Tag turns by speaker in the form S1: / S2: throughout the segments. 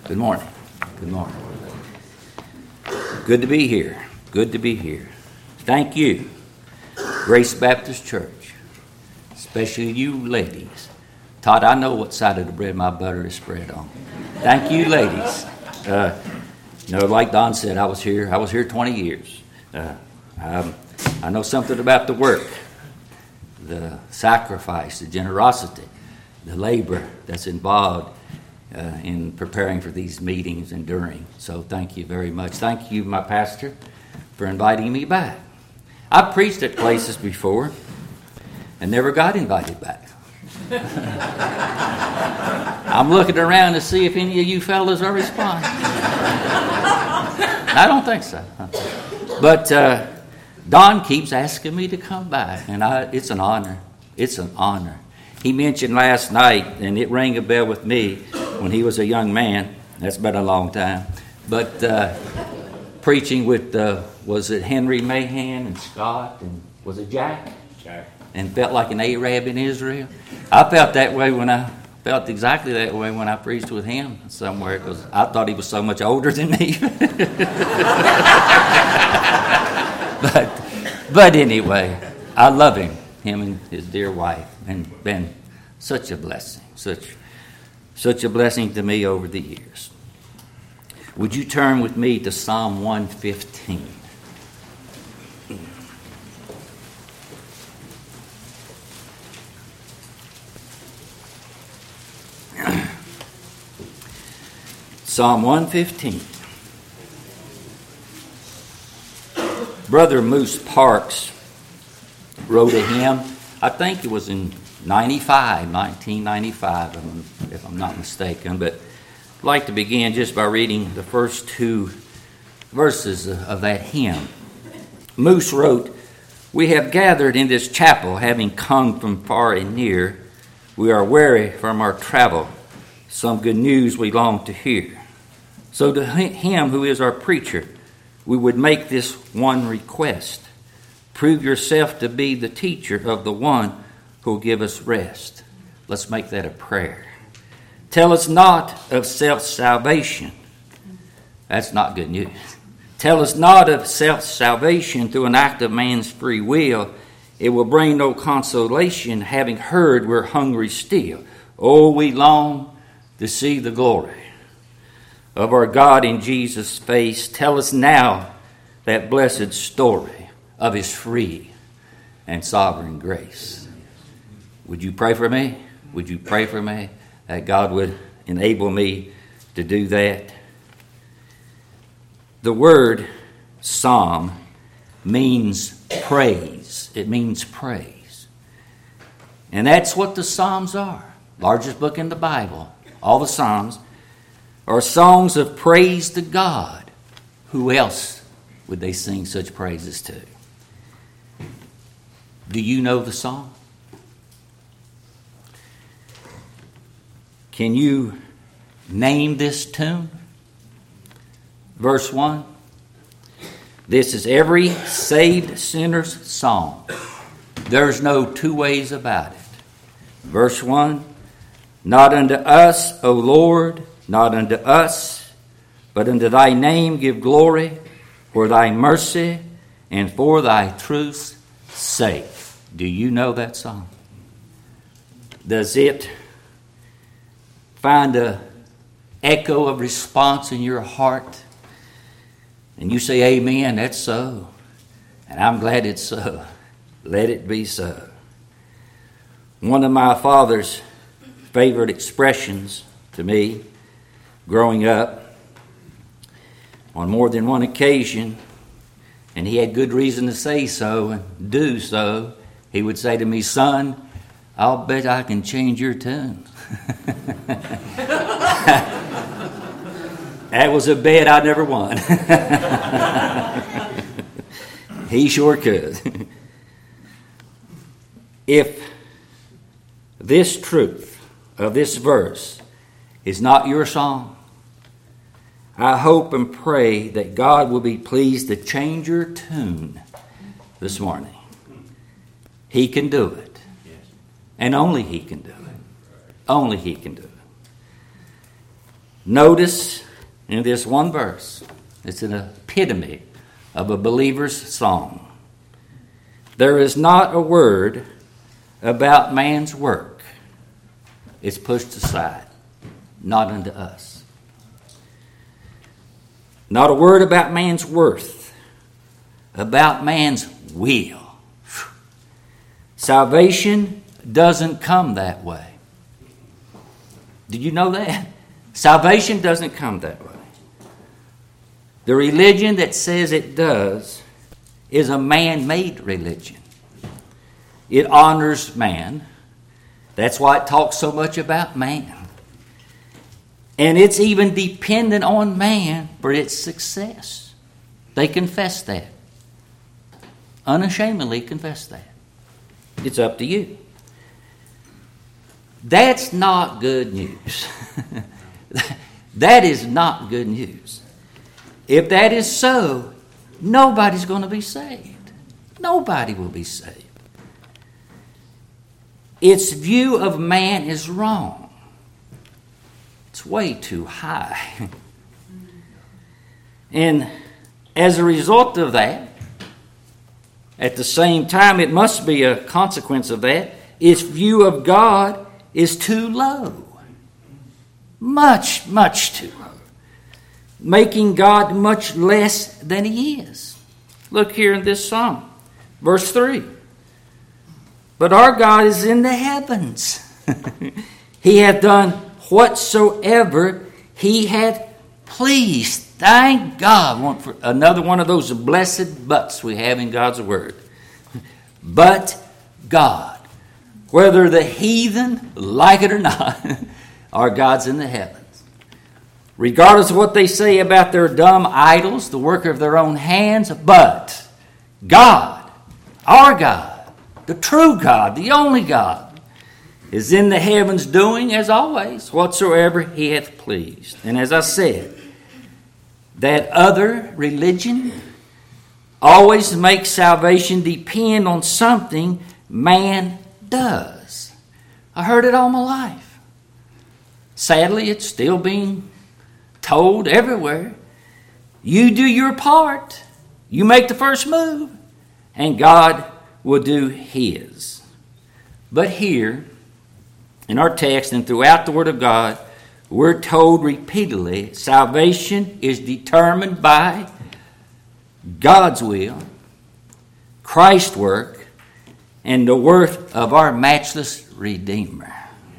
S1: Good morning. Good morning. Good to be here. Good to be here. Thank you, Grace Baptist Church, especially you ladies. Todd, I know what side of the bread my butter is spread on. Thank you, ladies. Like Don said, I was here 20 years. I know something about the work, the sacrifice, the generosity, the labor that's involved in preparing for these meetings and during. So thank you very much. Thank you, my pastor, for inviting me back. I've preached at places before and never got invited back. I'm looking around to see if any of you fellas are responding. I don't think so. But Don keeps asking me to come back, and it's an honor. It's an honor. He mentioned last night, and it rang a bell with me when he was a young man. That's been a long time. But preaching with, was it Henry Mahan and Scott, and was it Jack? Jack. And felt like an Arab in Israel. I felt exactly that way when I preached with him somewhere, because I thought he was so much older than me. But anyway, I love him and his dear wife, and been such a blessing, such a blessing to me over the years. Would you turn with me to Psalm 115? Psalm 115. Brother Moose Parks wrote a hymn, I think it was in 1995, if I'm not mistaken, but I'd like to begin just by reading the first two verses of that hymn. Moose wrote, "We have gathered in this chapel, having come from far and near. We are weary from our travel. Some good news we long to hear. So to him who is our preacher, we would make this one request. Prove yourself to be the teacher of the one who will give us rest." Let's make that a prayer. Tell us not of self-salvation. That's not good news. Tell us not of self-salvation through an act of man's free will. It will bring no consolation, having heard we're hungry still. Oh, we long to see the glory of our God in Jesus' face. Tell us now that blessed story of his free and sovereign grace. Would you pray for me? Would you pray for me that God would enable me to do that? The word psalm means praise. It means praise. And that's what the Psalms are. Largest book in the Bible. All the Psalms are songs of praise to God. Who else would they sing such praises to? Do you know the song? Can you name this tune? Verse 1. This is every saved sinner's song. There's no two ways about it. Verse 1. Not unto us, O Lord, not unto us, but unto thy name give glory, for thy mercy and for thy truth's sake. Do you know that song? Does it find an echo of response in your heart? And you say, amen, that's so. And I'm glad it's so. Let it be so. One of my father's favorite expressions to me growing up, on more than one occasion, and he had good reason to say so and do so, he would say to me, "Son, I'll bet I can change your tune." That was a bet I never won. He sure could. If this truth of this verse is not your song, I hope and pray that God will be pleased to change your tune this morning. He can do it. And only he can do it. Only he can do it. Notice in this one verse, it's an epitome of a believer's song. There is not a word about man's work. It's pushed aside, not unto us. Not a word about man's worth, about man's will. Salvation doesn't come that way. Did you know that? Salvation doesn't come that way. The religion that says it does is a man-made religion. It honors man. That's why it talks so much about man. And it's even dependent on man for its success. They confess that. Unashamedly confess that. It's up to you. That's not good news. That is not good news. If that is so, nobody's going to be saved. Nobody will be saved. Its view of man is wrong. It's way too high. And as a result of that, at the same time, it must be a consequence of that, its view of God is too low. Much, much too low. Making God much less than He is. Look here in this psalm, verse 3. But our God is in the heavens. He hath done whatsoever He hath pleased. Thank God. For another one of those blessed buts we have in God's Word. But God. Whether the heathen like it or not, our God's in the heavens. Regardless of what they say about their dumb idols, the work of their own hands, but God, our God, the true God, the only God, is in the heavens doing, as always, whatsoever He hath pleased. And as I said, that other religion always makes salvation depend on something man does. I heard it all my life. Sadly, it's still being told everywhere. You do your part. You make the first move, and God will do His. But here, in our text and throughout the Word of God, we're told repeatedly salvation is determined by God's will, Christ's work, and the worth of our matchless Redeemer.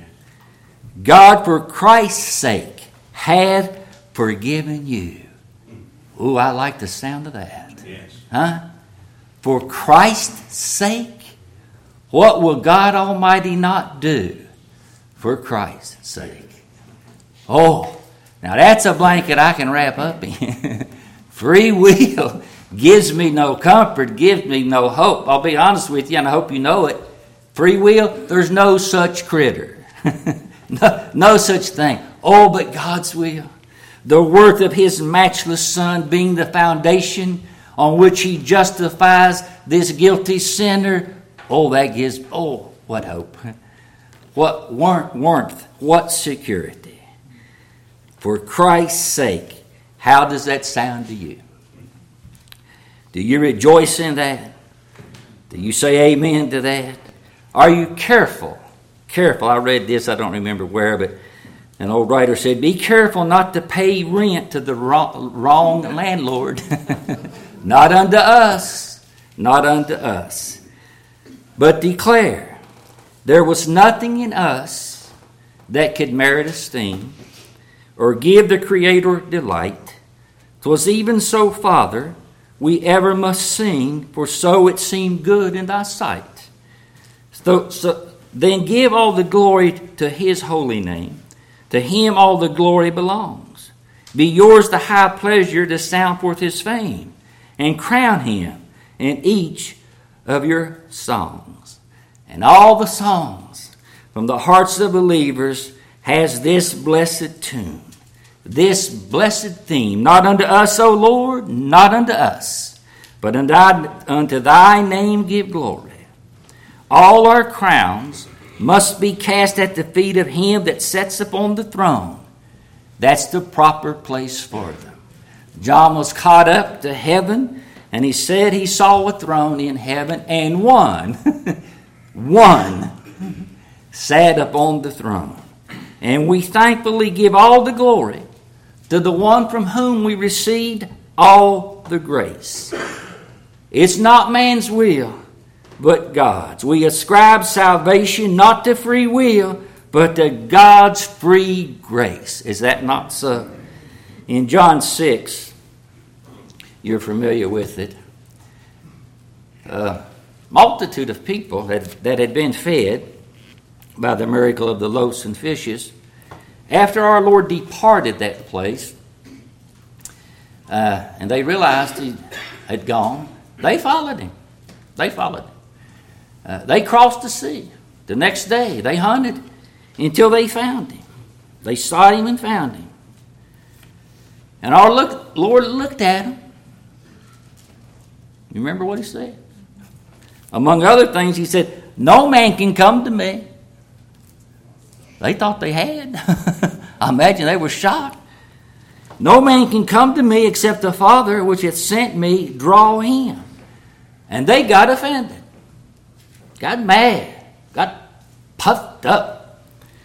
S1: God, for Christ's sake, hath forgiven you. Ooh, I like the sound of that.
S2: Yes.
S1: Huh? For Christ's sake, what will God Almighty not do for Christ's sake? Oh, now that's a blanket I can wrap up in. Free will gives me no comfort, gives me no hope. I'll be honest with you, and I hope you know it. Free will, there's no such critter. no such thing. Oh, but God's will. The worth of His matchless Son being the foundation on which He justifies this guilty sinner. Oh, that gives, what hope. What warmth, what security. For Christ's sake, how does that sound to you? Do you rejoice in that? Do you say amen to that? Are you careful? Careful. I read this, I don't remember where, but an old writer said, be careful not to pay rent to the wrong landlord. Not unto us. Not unto us. But declare, there was nothing in us that could merit esteem or give the Creator delight. 'Twas even so, Father, we ever must sing, for so it seemed good in thy sight. So then give all the glory to His holy name. To Him all the glory belongs. Be yours the high pleasure to sound forth His fame, and crown Him in each of your songs. And all the songs from the hearts of believers has this blessed tune. This blessed theme, not unto us, O Lord, not unto us, but unto thy name give glory. All our crowns must be cast at the feet of Him that sits upon the throne, That's the proper place for them. John was caught up to heaven, and he said he saw a throne in heaven, and one sat upon the throne. And we thankfully give all the glory to the one from whom we received all the grace. It's not man's will, but God's. We ascribe salvation not to free will, but to God's free grace. Is that not so? In John 6, you're familiar with it. A multitude of people that had been fed by the miracle of the loaves and fishes. After our Lord departed that place, and they realized he had gone, they followed him. They crossed the sea. The next day, they hunted until they found him. They sought him and found him. And our Lord looked at him. You remember what he said? Among other things, he said, "No man can come to me." They thought they had. I imagine they were shocked. "No man can come to me except the Father which hath sent me draw him." And they got offended, got mad, got puffed up.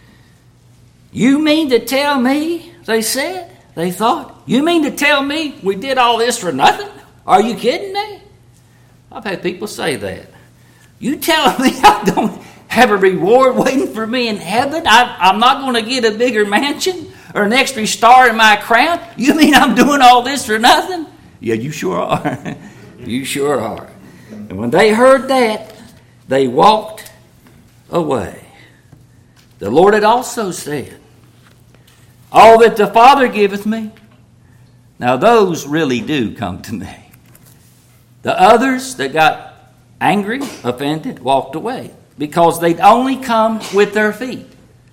S1: "You mean to tell me," they said, they thought, "you mean to tell me we did all this for nothing? Are you kidding me?" I've had people say that. "You telling me I don't have a reward waiting for me in heaven? I'm not going to get a bigger mansion or an extra star in my crown? You mean I'm doing all this for nothing?" Yeah, you sure are. You sure are. And when they heard that, they walked away. The Lord had also said, "All that the Father giveth me." Now those really do come to me. The others that got angry, offended, walked away because they'd only come with their feet.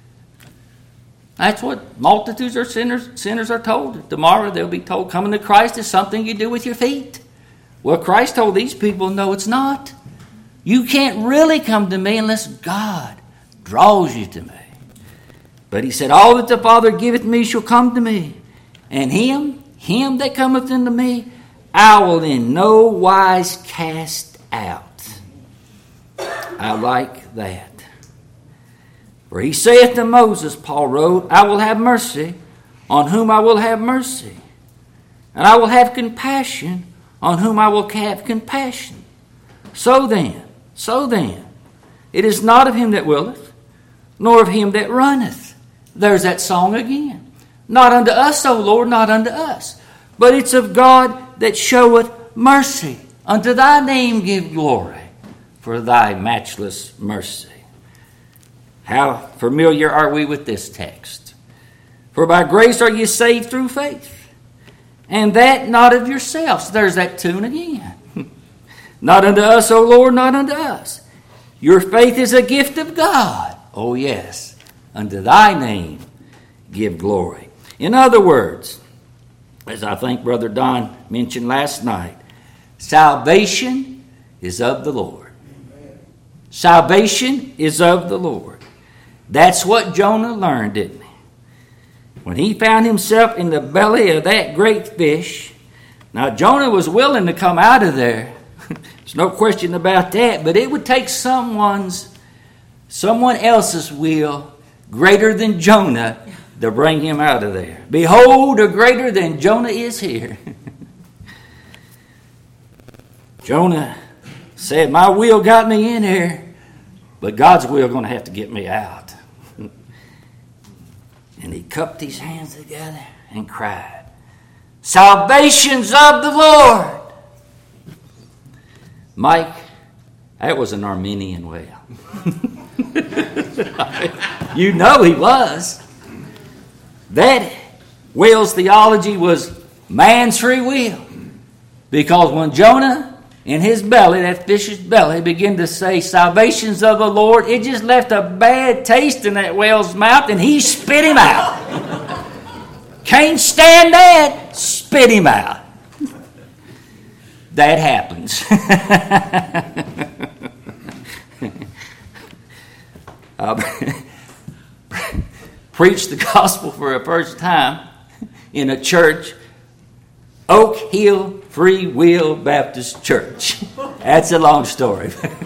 S1: That's what multitudes of sinners are told. Tomorrow they'll be told coming to Christ is something you do with your feet. Well, Christ told these people, no, it's not. You can't really come to me unless God draws you to me. But he said, "All that the Father giveth me shall come to me, and him that cometh unto me, I will in no wise cast out." I like that. For he saith to Moses, Paul wrote, "I will have mercy on whom I will have mercy, and I will have compassion on whom I will have compassion. So then, it is not of him that willeth, nor of him that runneth." There's that song again. "Not unto us, O Lord, not unto us, but it's of God that showeth mercy. Unto thy name give glory, for thy matchless mercy." How familiar are we with this text? "For by grace are ye saved through faith, and that not of yourselves." There's that tune again. "Not unto us, O Lord, not unto us. Your faith is a gift of God." Oh yes, "unto thy name give glory." In other words, as I think Brother Don mentioned last night, salvation is of the Lord. Salvation is of the Lord. That's what Jonah learned, didn't he? When he found himself in the belly of that great fish. Now, Jonah was willing to come out of there. There's no question about that. But it would take someone else's will greater than Jonah to bring him out of there. Behold, a greater than Jonah is here. Jonah said, "My will got me in here, but God's will going to have to get me out." And he cupped his hands together and cried, "Salvation's of the Lord." Mike, that was an Arminian wail. You know he was. That whale's theology was man's free will. Because when Jonah in his belly, that fish's belly, began to say, "Salvation's of the Lord," it just left a bad taste in that whale's mouth, and he spit him out. Can't stand that. Spit him out. That happens. Preached the gospel for the first time in a church, Oak Hill Free Will Baptist Church. That's a long story.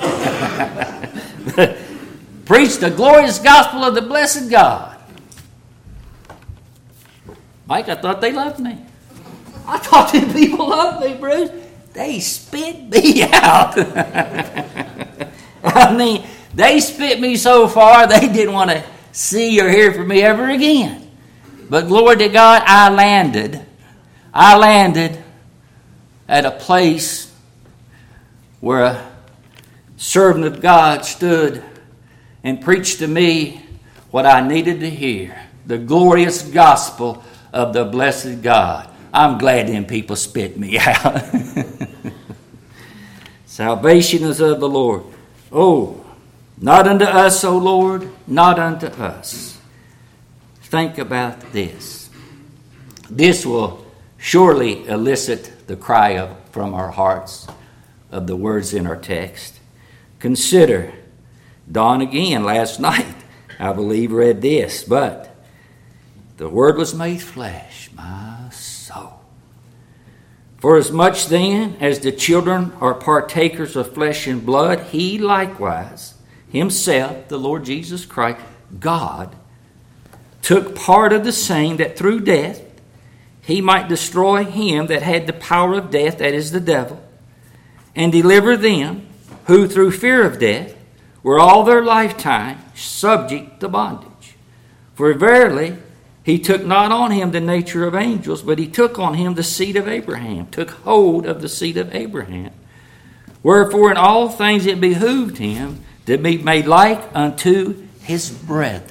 S1: Preached the glorious gospel of the blessed God. Mike, I thought they loved me. I thought them people loved me, Bruce. They spit me out. I mean, they spit me so far they didn't want to see or hear from me ever again. But glory to God, I landed at a place where a servant of God stood and preached to me what I needed to hear. The glorious gospel of the blessed God. I'm glad them people spit me out. Salvation is of the Lord. Oh, not unto us, O Lord, not unto us. Think about this. This will surely elicit the cry from our hearts of the words in our text. Consider, Don again last night, I believe, read this, but the Word was made flesh, my soul. For as much then as the children are partakers of flesh and blood, he likewise, himself, the Lord Jesus Christ, God, took part of the same, that through death he might destroy him that had the power of death, that is the devil, and deliver them who through fear of death were all their lifetime subject to bondage. For verily he took not on him the nature of angels, but he took on him the seed of Abraham, took hold of the seed of Abraham. Wherefore in all things it behooved him to be made like unto his brethren.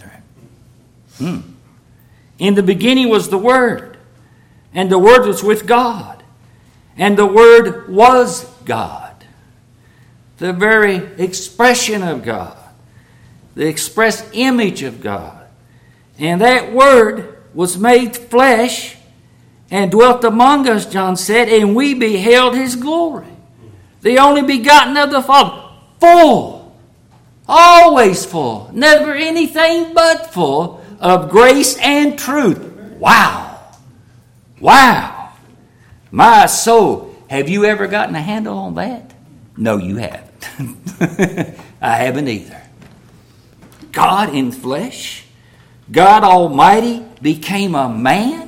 S1: In the beginning was the Word, and the Word was with God, and the Word was God. The very expression of God, the express image of God. And that Word was made flesh and dwelt among us, John said, and we beheld his glory. The only begotten of the Father, full, always full, never anything but full of grace and truth. Wow. Wow. My soul, have you ever gotten a handle on that? No, you haven't. I haven't either. God in flesh, God Almighty became a man.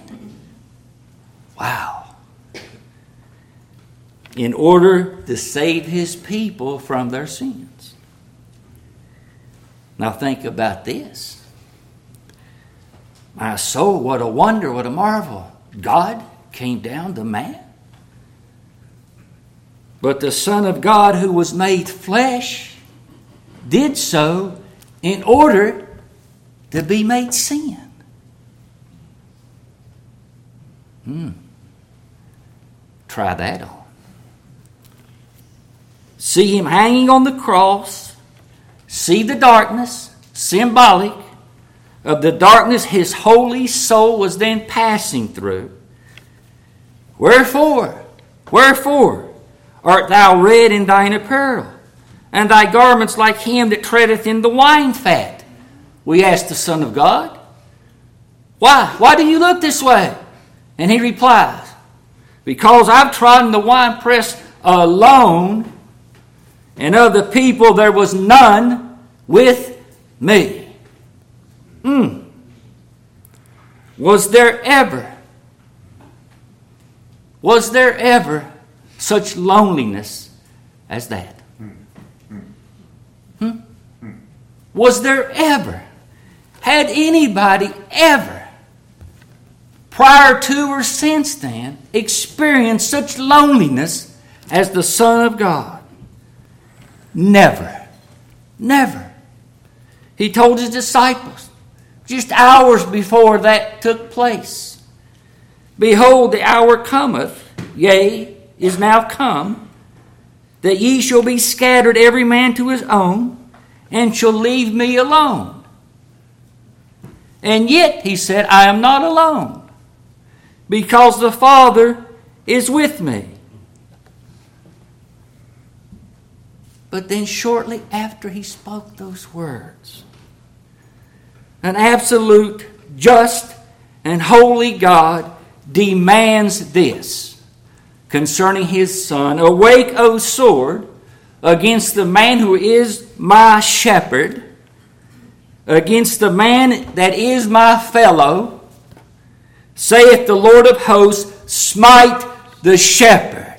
S1: Wow. In order to save his people from their sins. Now think about this. My soul, what a wonder, what a marvel. God came down to man. But the Son of God, who was made flesh, did so in order to be made sin. Try that on. See him hanging on the cross. See the darkness, symbolic of the darkness his holy soul was then passing through. Wherefore art thou red in thine apparel, and thy garments like him that treadeth in the wine fat? We ask the Son of God. Why? Why do you look this way? And he replies, because I've trodden the winepress alone, and of the people there was none with me. Was there ever such loneliness as that? Was there ever, had anybody ever, prior to or since then, experienced such loneliness as the Son of God? Never. Never. He told his disciples, just hours before that took place, behold, the hour cometh, yea, is now come, that ye shall be scattered every man to his own, and shall leave me alone. And yet, he said, I am not alone, because the Father is with me. But then shortly after he spoke those words, an absolute, just, and holy God demands this concerning his Son. Awake, O sword, against the man who is my shepherd, against the man that is my fellow, saith the Lord of hosts, smite the shepherd.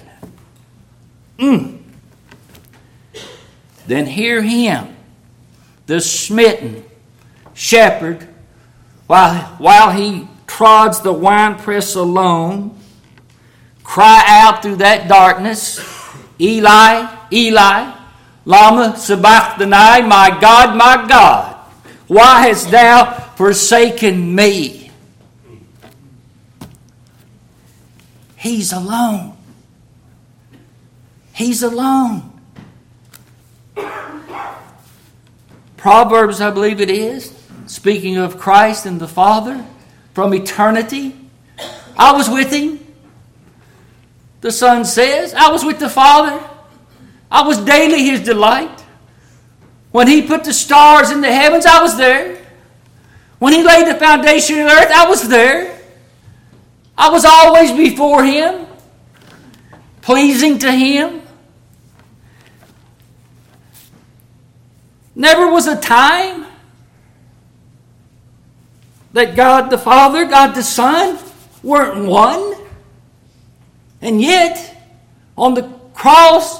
S1: Then hear him, the smitten shepherd, while he trods the winepress alone, cry out through that darkness, Eli, Eli, lama sabachthani, my God, why hast thou forsaken me? He's alone. He's alone. Proverbs, I believe it is, speaking of Christ and the Father from eternity. I was with him. The Son says, I was with the Father. I was daily his delight. When he put the stars in the heavens, I was there. When he laid the foundation of the earth, I was there. I was always before him, pleasing to him. Never was a time that God the Father, God the Son weren't one. And yet, on the cross,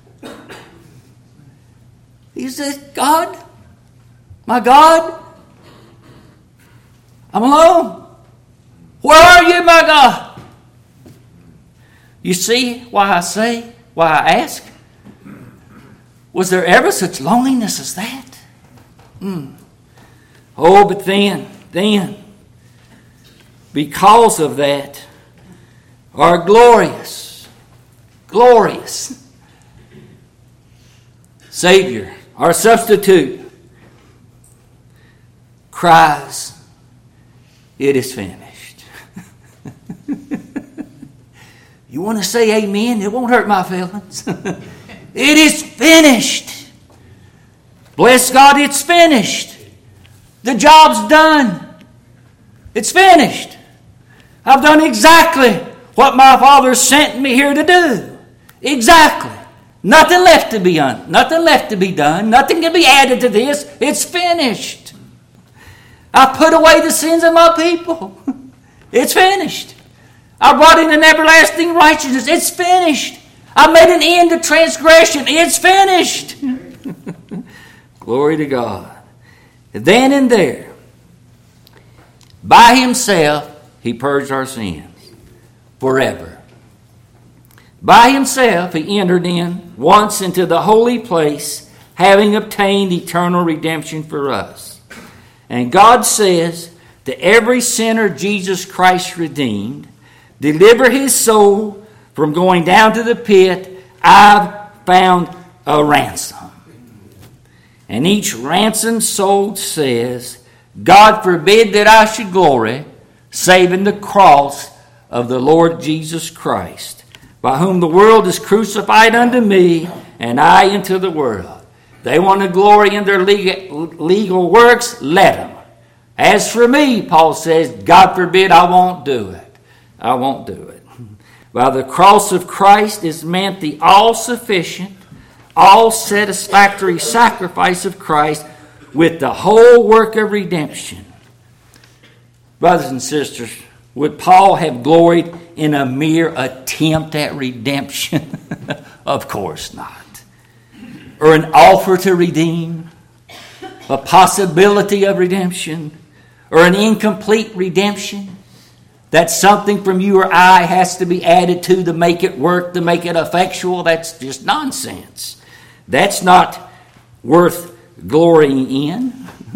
S1: he says, God, my God, I'm alone. Where are you, my God? You see why I ask? Was there ever such loneliness as that? Oh, but then, because of that, our glorious Savior, our substitute, cries, it is finished. You want to say amen? It won't hurt my feelings. It is finished. Bless God, it's finished. The job's done. It's finished. I've done exactly what my Father sent me here to do. Exactly. Nothing left to be done. Nothing left to be done. Nothing can be added to this. It's finished. I put away the sins of my people. It's finished. I brought in an everlasting righteousness. It's finished. I made an end to transgression. It's finished. Glory to God. Then and there, by himself, he purged our sins forever. By himself, he entered in once into the holy place, having obtained eternal redemption for us. And God says, to every sinner Jesus Christ redeemed, deliver his soul from going down to the pit, I've found a ransom. And each ransomed soul says, God forbid that I should glory, save in the cross of the Lord Jesus Christ, by whom the world is crucified unto me, and I unto the world. They want to glory in their legal works, let them. As for me, Paul says, God forbid, I won't do it. I won't do it. By the cross of Christ is meant the all-sufficient, all-satisfactory sacrifice of Christ with the whole work of redemption. Brothers and sisters, would Paul have gloried in a mere attempt at redemption? Of course not. Or an offer to redeem? A possibility of redemption? Or an incomplete redemption? That something from you or I has to be added to make it work, to make it effectual? That's just nonsense. That's not worth glorying in.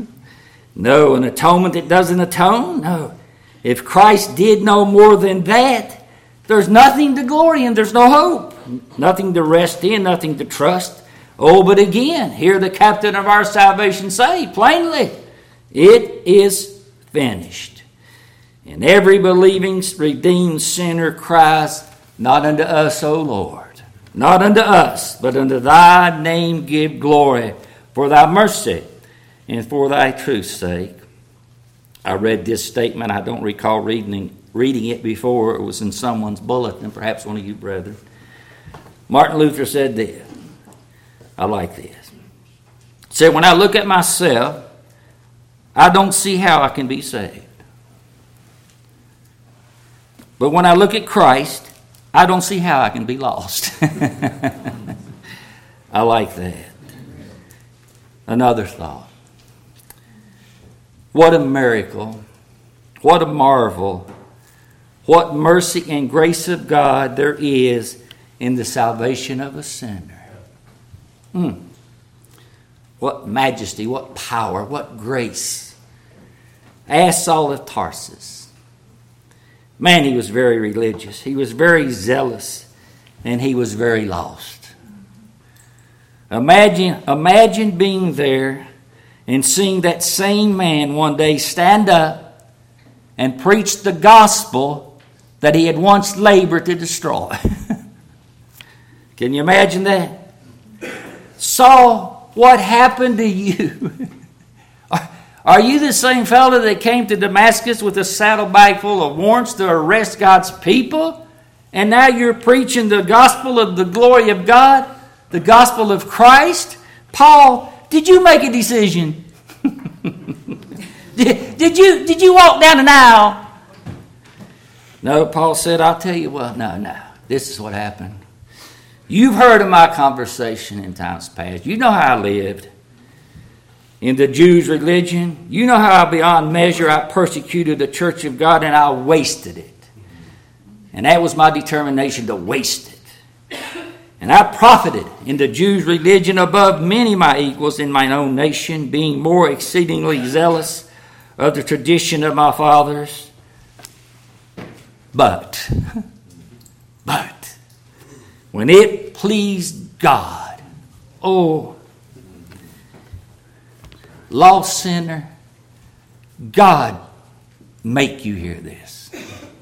S1: No, an atonement that doesn't atone? No. If Christ did no more than that, there's nothing to glory in. There's no hope. Nothing to rest in, nothing to trust. Oh, but again, hear the captain of our salvation say plainly, it is finished. And every believing, redeemed sinner cries, not unto us, O Lord, not unto us, but unto thy name give glory for thy mercy and for thy truth's sake. I read this statement. I don't recall reading reading it before. It was in someone's bulletin, perhaps one of you brethren. Martin Luther said this. I like this. He said, when I look at myself, I don't see how I can be saved. But when I look at Christ, I don't see how I can be lost. I like that. Another thought. What a miracle. What a marvel. What mercy and grace of God there is in the salvation of a sinner. What majesty, what power, what grace. Ask Saul of Tarsus. Man, he was very religious. He was very zealous. And he was very lost. Imagine being there and seeing that same man one day stand up and preach the gospel that he had once labored to destroy. Can you imagine that? Saul, what happened to you? Are you the same fellow that came to Damascus with a saddlebag full of warrants to arrest God's people? And now you're preaching the gospel of the glory of God? The gospel of Christ? Paul, did you make a decision? did you walk down an aisle? No, Paul said, I'll tell you what, no. This is what happened. You've heard of my conversation in times past. You know how I lived in the Jews' religion. You know how beyond measure I persecuted the church of God and I wasted it. And that was my determination to waste it. And I profited in the Jews' religion above many of my equals in my own nation, being more exceedingly zealous of the tradition of my fathers. But, when it pleased God, lost sinner, God make you hear this.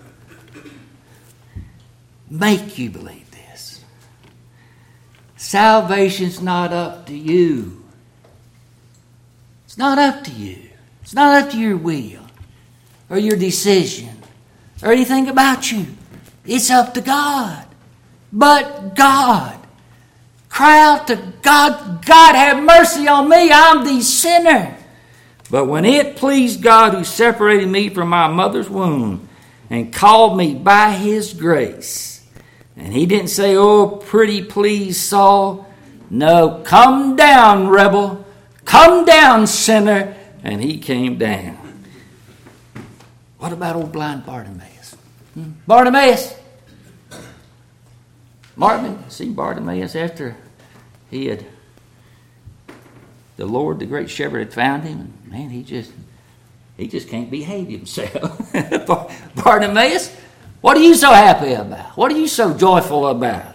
S1: Make you believe this. Salvation's not up to you. It's not up to you. It's not up to your will or your decision or anything about you. It's up to God. But God. Cry out to God. God, have mercy on me. I'm the sinner. But when it pleased God who separated me from my mother's womb and called me by His grace, and He didn't say, oh, pretty please, Saul. No, come down, rebel. Come down, sinner. And he came down. What about old blind Bartimaeus? Bartimaeus. See Bartimaeus after the Lord, the great shepherd, had found him. Man, he just can't behave himself. Bartimaeus, what are you so happy about? What are you so joyful about?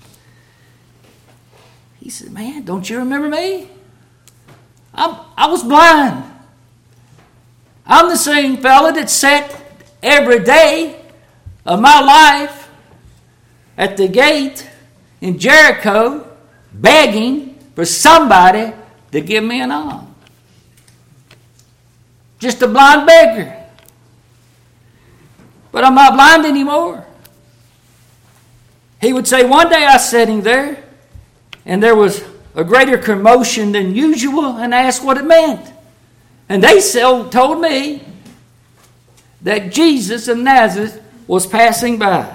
S1: He said, man, don't you remember me? I was blind. I'm the same fella that sat every day of my life at the gate in Jericho begging for somebody to give me an alms. Just a blind beggar. But I'm not blind anymore. He would say, one day I was sitting there and there was a greater commotion than usual, and I asked what it meant. And they told me that Jesus of Nazareth was passing by.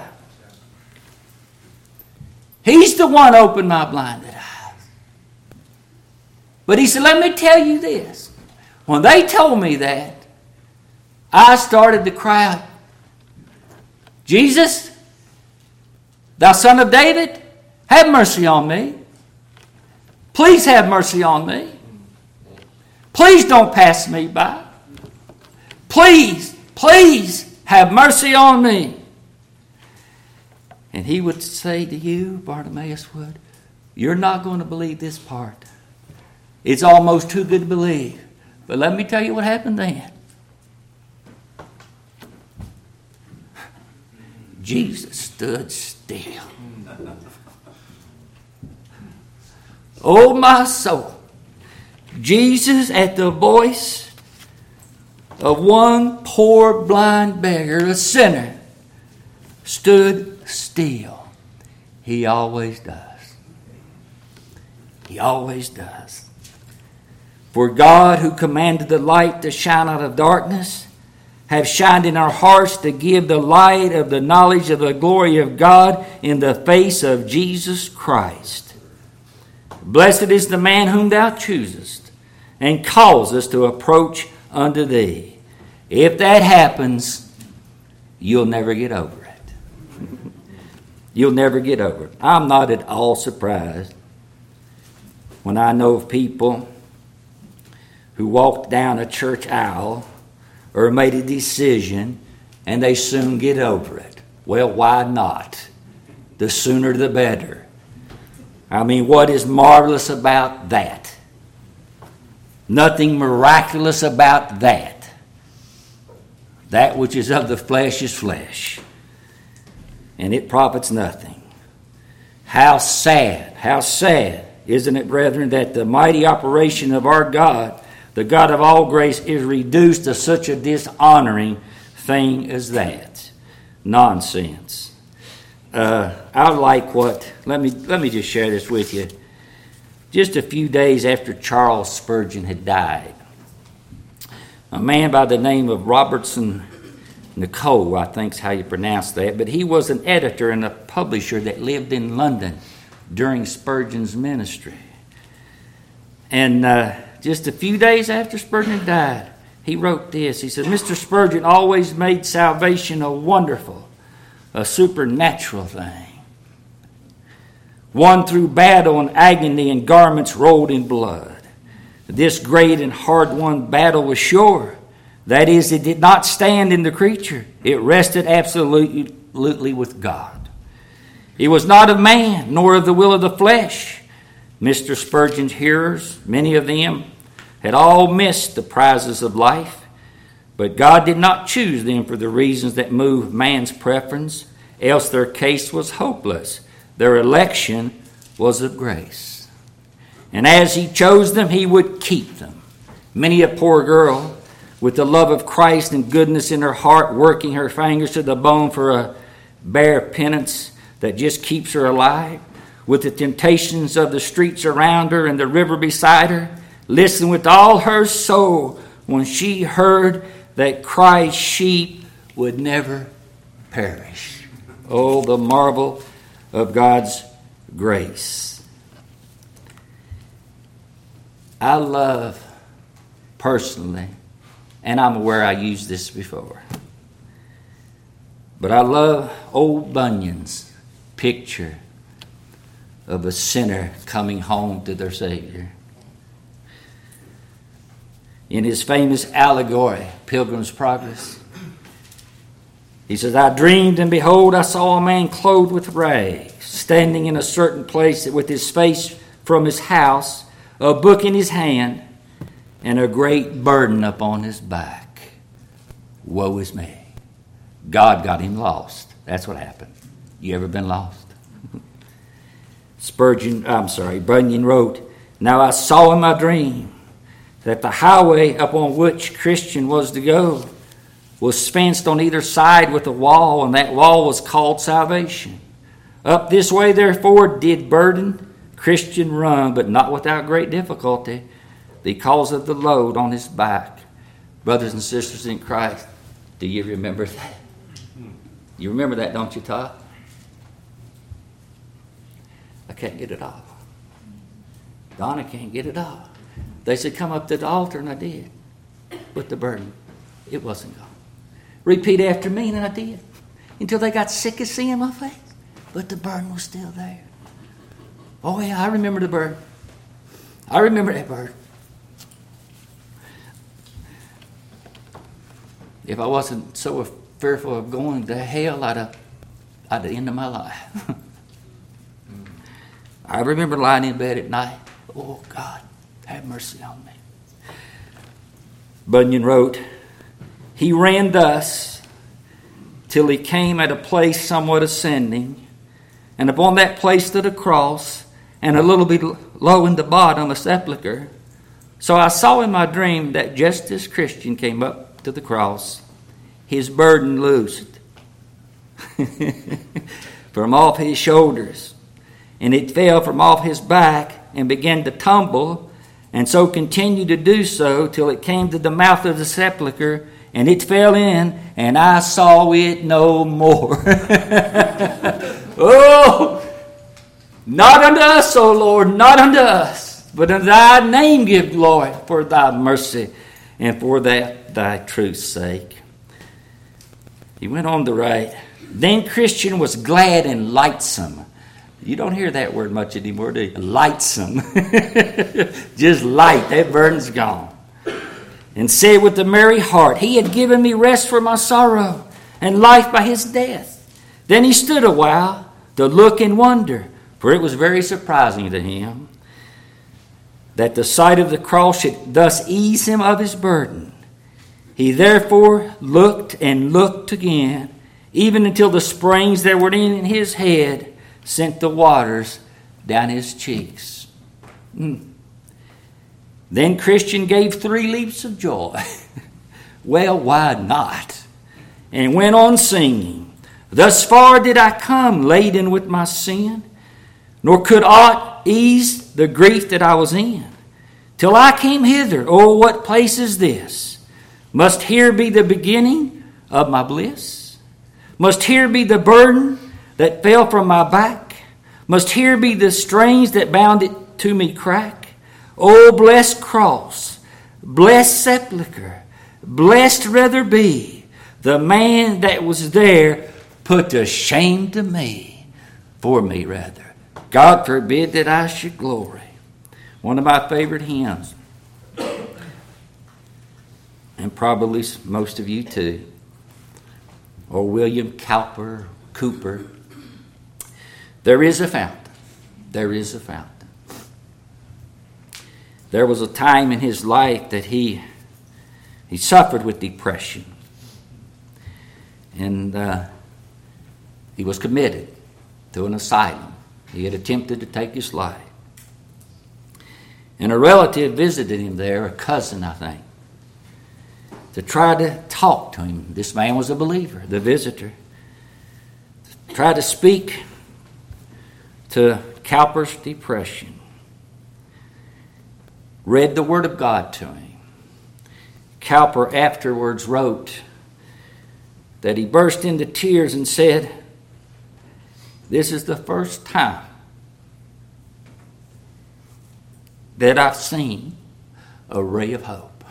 S1: He's the one who opened my blinded eyes. But he said, let me tell you this. When they told me that, I started to cry out, Jesus, thou son of David, have mercy on me. Please have mercy on me. Please don't pass me by. Please have mercy on me. And he would say to you, Bartimaeus would, you're not going to believe this part. It's almost too good to believe. But let me tell you what happened then. Jesus stood still. Oh, my soul. Jesus, at the voice of one poor blind beggar, a sinner, stood still. He always does. He always does. For God, who commanded the light to shine out of darkness, have shined in our hearts to give the light of the knowledge of the glory of God in the face of Jesus Christ. Blessed is the man whom thou choosest, and causest to approach unto thee. If that happens, you'll never get over it. You'll never get over it. I'm not at all surprised when I know of people who walked down a church aisle or made a decision and they soon get over it. Well, why not? The sooner the better. I mean, what is marvelous about that? Nothing miraculous about that. That which is of the flesh is flesh, and it profits nothing. How sad, isn't it, brethren, that the mighty operation of our God, the God of all grace, is reduced to such a dishonoring thing as that. Nonsense. I like let me just share this with you. Just a few days after Charles Spurgeon had died, a man by the name of Robertson Nicole, I think is how you pronounce that, but he was an editor and a publisher that lived in London during Spurgeon's ministry. And just a few days after Spurgeon died, he wrote this. He said, Mr. Spurgeon always made salvation a wonderful, a supernatural thing. Won through battle and agony and garments rolled in blood. This great and hard-won battle was sure. That is, it did not stand in the creature. It rested absolutely with God. It was not of man, nor of the will of the flesh. Mr. Spurgeon's hearers, many of them, had all missed the prizes of life, but God did not choose them for the reasons that move man's preference, else their case was hopeless. Their election was of grace. And as he chose them, he would keep them. Many a poor girl, with the love of Christ and goodness in her heart, working her fingers to the bone for a bare penance that just keeps her alive, with the temptations of the streets around her and the river beside her, listened with all her soul when she heard that Christ's sheep would never perish. Oh, the marvel of God's grace. I love, personally, and I'm aware I used this before, but I love old Bunyan's picture of a sinner coming home to their Savior. In his famous allegory, Pilgrim's Progress, he says, I dreamed, and behold, I saw a man clothed with rags, standing in a certain place with his face from his house, a book in his hand, and a great burden upon his back. Woe is me. God got him lost. That's what happened. You ever been lost? Bunyan wrote, Now I saw in my dream that the highway upon which Christian was to go was fenced on either side with a wall, and that wall was called salvation. Up this way, therefore, did burden Christian run, but not without great difficulty, because of the load on his back. Brothers and sisters in Christ, do you remember that? You remember that, don't you, Todd? I can't get it off. Donna can't get it off. They said, come up to the altar, and I did. With the burden. It wasn't gone. Repeat after me, and I did. Until they got sick of seeing my face. But the burden was still there. Oh, yeah, I remember the burden. I remember that burden. If I wasn't so fearful of going to hell, I'd have ended my life. I remember lying in bed at night. Oh, God, have mercy on me. Bunyan wrote, He ran thus till he came at a place somewhat ascending, and upon that place stood a cross, and a little bit low in the bottom a sepulchre. So I saw in my dream that just this Christian came up to the cross, his burden loosed from off his shoulders, and it fell from off his back and began to tumble, and so continued to do so till it came to the mouth of the sepulchre, and it fell in, and I saw it no more. Oh, not unto us, O Lord, not unto us, but unto thy name give glory for thy mercy and for that thy truth's sake. He went on to write, then Christian was glad and lightsome. You don't hear that word much anymore, do you? Lightsome. Just light. That burden's gone. And said with a merry heart, he had given me rest for my sorrow and life by his death. Then he stood a while to look and wonder, for it was very surprising to him that the sight of the cross should thus ease him of his burden. He therefore looked and looked again, even until the springs that were in his head sent the waters down his cheeks. Then Christian gave 3 leaps of joy. Well, why not? And went on singing, thus far did I come laden with my sin, nor could aught ease the grief that I was in, till I came hither. Oh, what place is this? Must here be the beginning of my bliss? Must here be the burden that fell from my back? Must here be the strings that bound it to me crack? O blessed cross, blessed sepulchre, blessed rather be the man that was there put to shame to me, for me rather. God forbid that I should glory. One of my favorite hymns, and probably most of you too, or William Cowper. There is a fountain. There is a fountain. There was a time in his life that he suffered with depression. And he was committed to an asylum. He had attempted to take his life. And a relative visited him there, a cousin, I think, to try to talk to him. This man was a believer, the visitor. Tried to speak to Cowper's depression. Read the Word of God to him. Cowper afterwards wrote that he burst into tears and said, this is the first time that I've seen a ray of hope.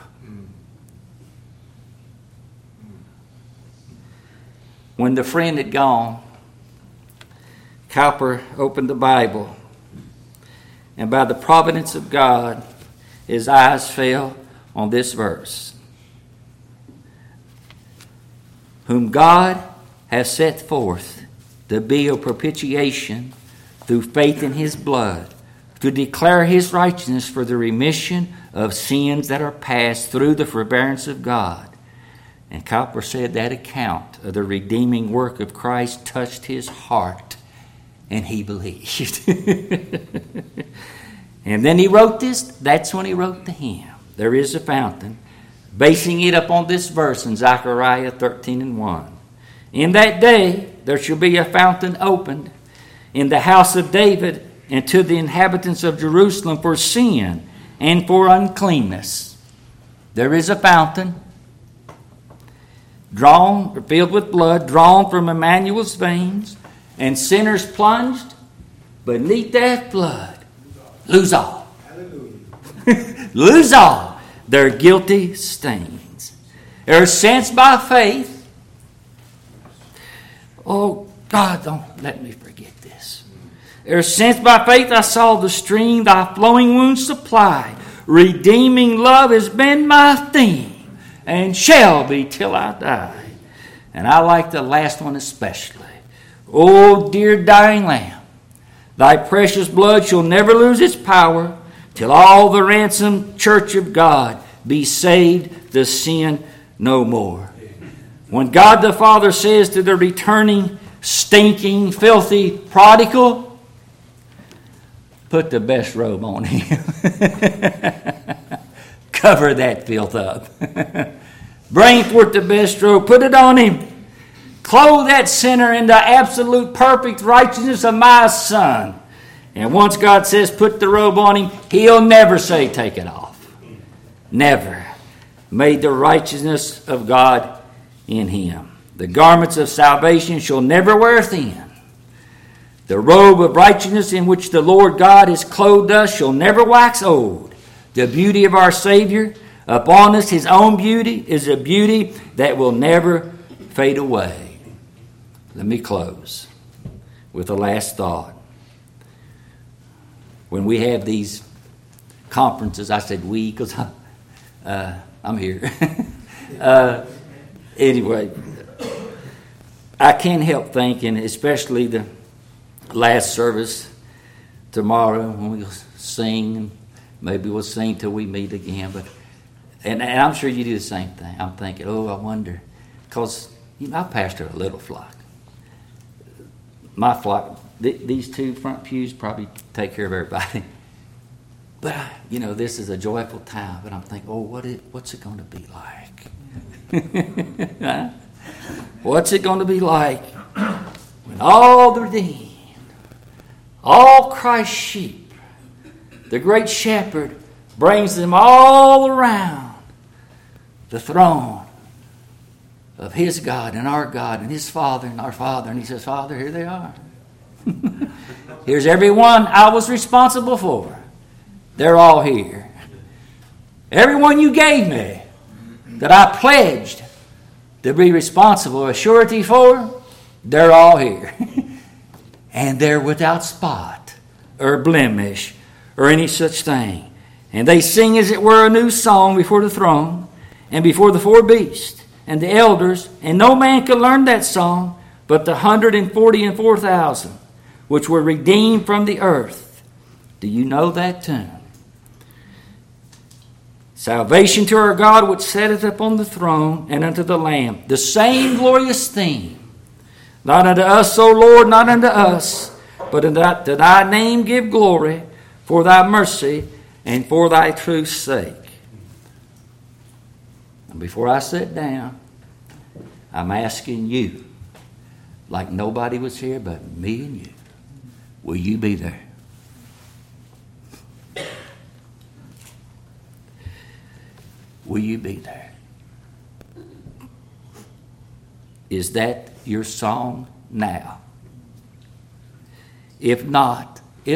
S1: When the friend had gone, Cowper opened the Bible, and by the providence of God, his eyes fell on this verse. Whom God has set forth to be a propitiation through faith in his blood, to declare his righteousness for the remission of sins that are past through the forbearance of God. And Cowper said that account of the redeeming work of Christ touched his heart, and he believed. And then he wrote this. That's when he wrote the hymn. There is a fountain, basing it upon this verse in Zechariah 13:1. In that day there shall be a fountain opened in the house of David and to the inhabitants of Jerusalem for sin and for uncleanness. There is a fountain filled with blood, drawn from Emmanuel's veins, and sinners plunged beneath that flood lose all. Lose all their guilty stains. They're sensed by faith. Oh, God, don't let me forget this. They're sensed by faith. I saw the stream thy flowing wounds supply. Redeeming love has been my theme and shall be till I die. And I like the last one especially. Oh, dear dying Lamb, thy precious blood shall never lose its power till all the ransomed church of God be saved to sin no more. When God the Father says to the returning, stinking, filthy prodigal, put the best robe on him. Cover that filth up. Bring forth the best robe, put it on him. Clothe that sinner in the absolute perfect righteousness of my Son. And once God says put the robe on him, he'll never say take it off. Never. Made the righteousness of God in him. The garments of salvation shall never wear thin. The robe of righteousness in which the Lord God has clothed us shall never wax old. The beauty of our Savior upon us, his own beauty, is a beauty that will never fade away. Let me close with a last thought. When we have these conferences, I said we because I'm here. Anyway, I can't help thinking, especially the last service tomorrow when we'll sing. Maybe we'll sing till we meet again. But and I'm sure you do the same thing. I'm thinking, I wonder, because I pastor a little flock. My flock, these two front pews probably take care of everybody. But this is a joyful time. But I'm thinking, what's it going to be like? Huh? What's it going to be like when all the redeemed, all Christ's sheep, the great shepherd brings them all around the throne of his God and his Father and our Father. And he says, Father, here they are. Here's everyone I was responsible for. They're all here. Everyone you gave me that I pledged to be responsible, a surety for, they're all here. And they're without spot or blemish or any such thing. And they sing as it were a new song before the throne and before the four beasts and the elders. And no man could learn that song but the 144,000 which were redeemed from the earth. Do you know that tune? Salvation to our God which sitteth upon the throne and unto the Lamb. The same glorious theme. Not unto us, O Lord, not unto us, but to thy name give glory for thy mercy and for thy truth's sake. And before I sit down, I'm asking you, like nobody was here but me and you, will you be there? Will you be there? Is that your song now? If not,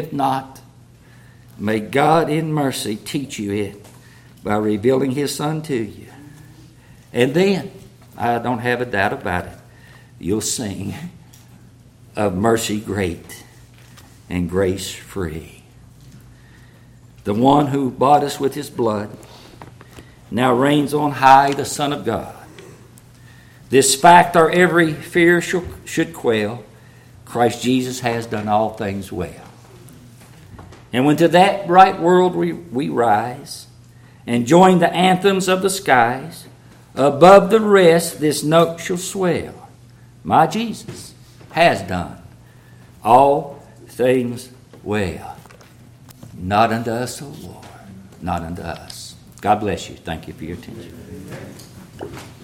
S1: may God in mercy teach you it by revealing his Son to you. And then, I don't have a doubt about it, you'll sing of mercy great and grace free. The one who bought us with his blood now reigns on high, the Son of God. This fact our every fear should quail. Christ Jesus has done all things well. And when to that bright world we rise and join the anthems of the skies, above the rest this note shall swell. My Jesus has done all things well. Not unto us, O Lord, not unto us. God bless you. Thank you for your attention.